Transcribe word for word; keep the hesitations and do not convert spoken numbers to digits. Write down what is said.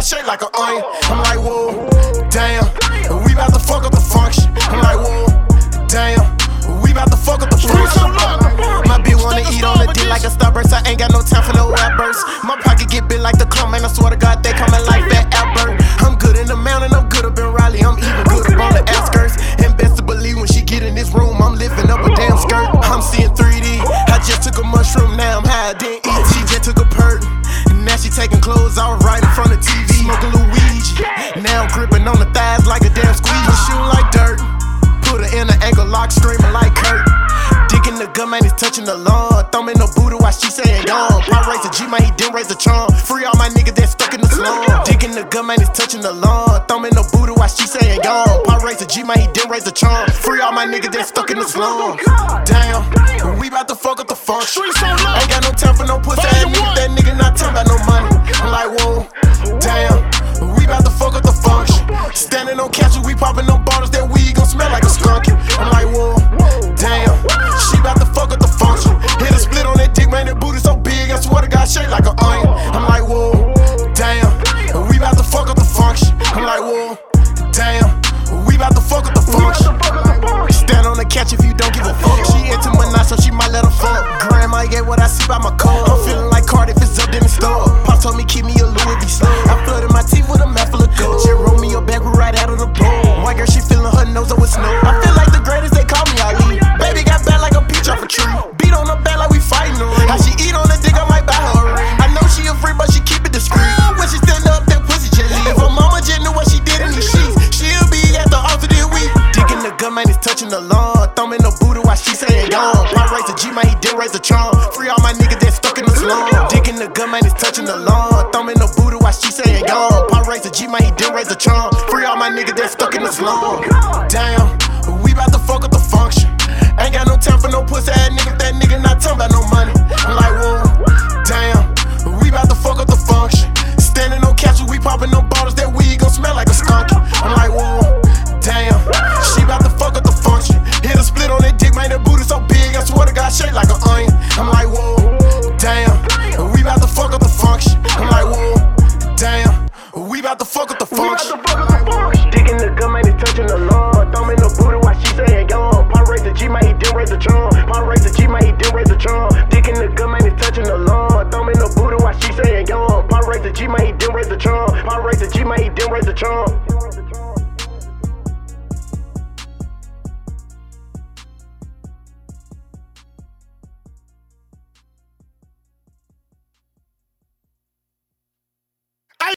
shaped like an onion. I'm like, whoa, damn. We about to fuck up the function. I'm like, whoa, damn. We about to fuck up the function. My bitch wanna eat on the dick like a Starburst. I ain't got no time for no outbursts. My pocket get big like the club, man. I swear to God, they coming like that Albert. I'm good in the mountain, I'm good up in Raleigh. I'm even good up on the outskirts. And best to believe when she get in this room, I'm lifting up a damn skirt. I'm seeing three D. I just took a mushroom, now I'm high, I didn't eat. She just took a perk. Now she taking clothes off right in front of T V. Smoking Luigi. Now I'm gripping on the thighs like a damn squeeze. Shooting like dirt. Put her in an ankle lock, screaming like Kurt. Digging the gun, man, he's touching the lawn. Thumbing no booty while she saying gone. Pop raise the G, man, he didn't raise the charm. Free all my niggas that stuck in the slum. Digging the gun, man, he's touching the lawn. Thumbing no booty while she saying gone. Pop raise the G, man, he didn't raise the charm. Free all my niggas that stuck in the slum. Damn, we bout to fuck up the function. Ain't got no time for no pussy ass nigga. That nigga not talking about no money. I'm like, whoa, damn, we bout to fuck up the function. Standing on couches, we popping no bottles. That weed gon' smell like a skunk. I'm like, whoa, damn, she bout to fuck up the function. Hit a split on that dick, man, that booty so big, I swear to God, shaped like an onion. I'm like, whoa, damn, we bout to fuck up the function. I'm like, whoa, damn, we bout to fuck up the function. Stand on the couch if you don't give a fuck. She into my night, so she might let her fuck. Grandma get what I see by my car. I'm feeling like Cardiff, it's up in the store. Pop told me keep me a Louis V slug. I flooded my teeth with a mouthful of gold. She rolled me a backwood right out of the bowl. White girl, she feeling her nose up with snow. I feel like the greatest, they call me Ali. Baby got bad like a peach off a tree. Beat on her back like we fighting the ring. How she eat on the dick, I might buy her a ring. I know she a freak, but she keep it discreet. When she stand up, that pussy just leave. If her mama just knew what she did in these sheets, she'll be at the altar this week. Digging the gun, man, is touching the lawn. Thumbing no booty while she saying gone. Pop raise the G, man, he did raise the charm. Free all my niggas that stuck in the slum. Digging the gun, man, is touching the lawn. Thumbing no booty while she saying gone. Pop raise the G, man, he did raise the charm. Free all my niggas that stuck in the slum. Damn, we bout to fuck up the function. Ain't got no time for no pussy ass nigga. That nigga not talking about no money. I'm like, whoa, damn, we bout to fuck up the function. Standing on couches, we popping no bottles. That weed gon' smell like a skunk. I'm like, whoa, damn, she bout to fuck up the function. Hit a split on that dick, man, that booty so big, I swear to God, shaped like an onion. I'm like, whoa, damn, we bout to fuck up the function. I'm like, whoa, damn, we bout to fuck up the function. Digging the gun, man, it's touching the lawn. Thumbing no booty while she saying gone. Pop raise the G, man, he didn't raise the charm. Pop raise the G, man, he didn't raise the charm. Digging the gun, man, it's touching the lawn. Thumbing no booty while she saying gone. Pop raise the G, man, he didn't raise the charm. Pop raise the G, man, he didn't raise the charm.